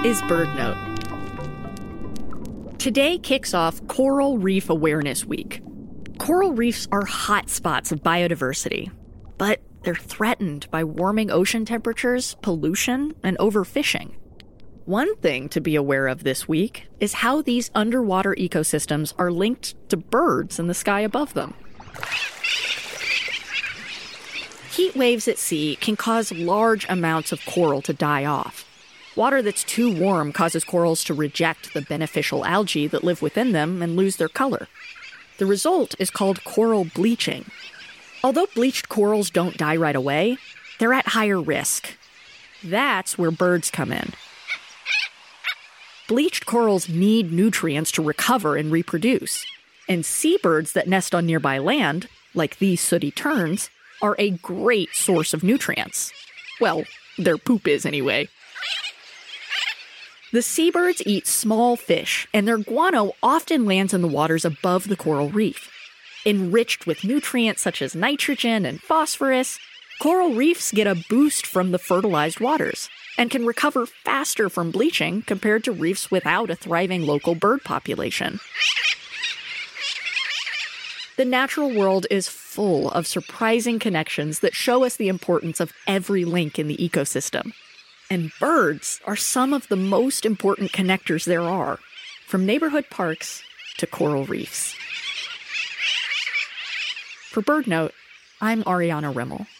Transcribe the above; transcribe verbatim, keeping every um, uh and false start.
is BirdNote. Today kicks off Coral Reef Awareness Week. Coral reefs are hot spots of biodiversity, but they're threatened by warming ocean temperatures, pollution, and overfishing. One thing to be aware of this week is how these underwater ecosystems are linked to birds in the sky above them. Heat waves at sea can cause large amounts of coral to die off. Water that's too warm causes corals to reject the beneficial algae that live within them and lose their color. The result is called coral bleaching. Although bleached corals don't die right away, they're at higher risk. That's where birds come in. Bleached corals need nutrients to recover and reproduce. And seabirds that nest on nearby land, like these sooty terns, are a great source of nutrients. Well, their poop is anyway. The seabirds eat small fish, and their guano often lands in the waters above the coral reef. Enriched with nutrients such as nitrogen and phosphorus, coral reefs get a boost from the fertilized waters and can recover faster from bleaching compared to reefs without a thriving local bird population. The natural world is full of surprising connections that show us the importance of every link in the ecosystem. And birds are some of the most important connectors there are, from neighborhood parks to coral reefs. For BirdNote, I'm Ariana Rimmel.